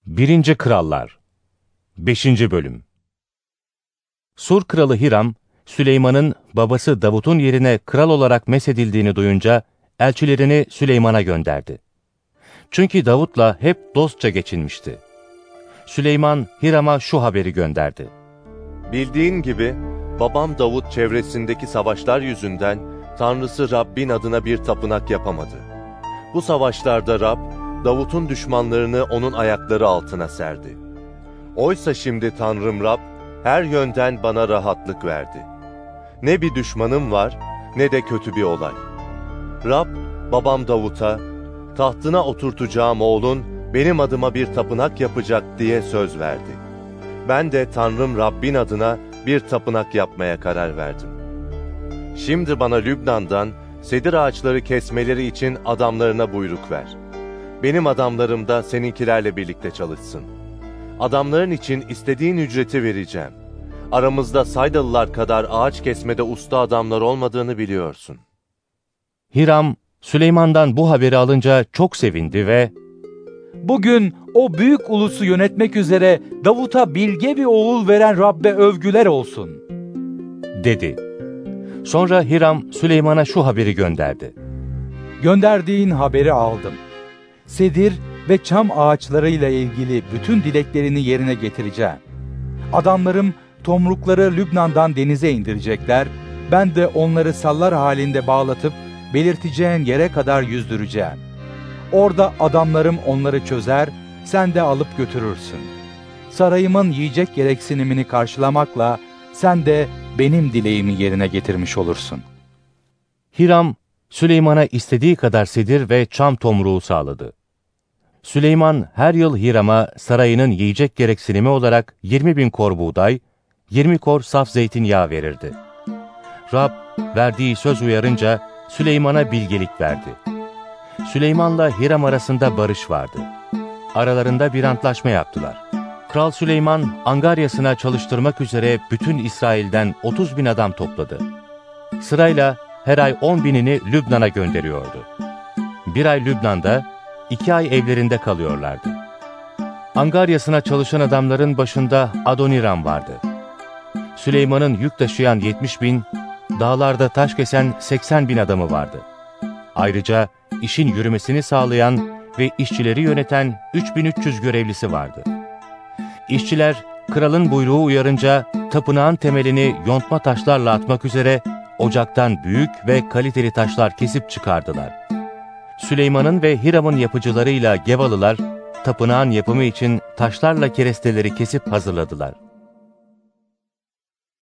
1. Krallar 5. Bölüm. Sur kralı Hiram, Süleyman'ın babası Davut'un yerine kral olarak mesedildiğini duyunca elçilerini Süleyman'a gönderdi. Çünkü Davut'la hep dostça geçinmişti. Süleyman Hiram'a şu haberi gönderdi. Bildiğin gibi babam Davut çevresindeki savaşlar yüzünden Tanrısı Rabbin adına bir tapınak yapamadı. Bu savaşlarda Rab, Davut'un düşmanlarını onun ayakları altına serdi. Oysa şimdi Tanrım Rab, her yönden bana rahatlık verdi. Ne bir düşmanım var, ne de kötü bir olay. Rab, babam Davut'a, tahtına oturtacağım oğlun benim adıma bir tapınak yapacak diye söz verdi. Ben de Tanrım Rabbin adına bir tapınak yapmaya karar verdim. Şimdi bana Lübnan'dan sedir ağaçları kesmeleri için adamlarına buyruk ver. Benim adamlarım da seninkilerle birlikte çalışsın. Adamların için istediğin ücreti vereceğim. Aramızda Saydalılar kadar ağaç kesmede usta adamlar olmadığını biliyorsun. Hiram, Süleyman'dan bu haberi alınca çok sevindi ve "Bugün o büyük ulusu yönetmek üzere Davut'a bilge bir oğul veren Rabbe övgüler olsun," dedi. Sonra Hiram Süleyman'a şu haberi gönderdi. "Gönderdiğin haberi aldım. Sedir ve çam ağaçlarıyla ilgili bütün dileklerini yerine getireceğim. Adamlarım tomrukları Lübnan'dan denize indirecekler, ben de onları sallar halinde bağlatıp belirteceğin yere kadar yüzdüreceğim. Orada adamlarım onları çözer, sen de alıp götürürsün. Sarayımın yiyecek gereksinimini karşılamakla sen de benim dileğimi yerine getirmiş olursun." Hiram, Süleyman'a istediği kadar sedir ve çam tomruğu sağladı. Süleyman her yıl Hiram'a sarayının yiyecek gereksinimi olarak 20.000 kor buğday, 20 kor saf zeytinyağı verirdi. Rab, verdiği söz uyarınca Süleyman'a bilgelik verdi. Süleyman'la Hiram arasında barış vardı. Aralarında bir antlaşma yaptılar. Kral Süleyman, angaryasına çalıştırmak üzere bütün İsrail'den 30.000 adam topladı. Sırayla her ay 10.000'ini Lübnan'a gönderiyordu. Bir ay Lübnan'da, 2 ay evlerinde kalıyorlardı. Angaryasına çalışan adamların başında Adoniram vardı. Süleyman'ın yük taşıyan 70.000, dağlarda taş kesen 80.000 adamı vardı. Ayrıca işin yürümesini sağlayan ve işçileri yöneten 3.300 görevlisi vardı. İşçiler, kralın buyruğu uyarınca tapınağın temelini yontma taşlarla atmak üzere ocaktan büyük ve kaliteli taşlar kesip çıkardılar. Süleyman'ın ve Hiram'ın yapıcılarıyla Gevalılar, tapınağın yapımı için taşlarla keresteleri kesip hazırladılar.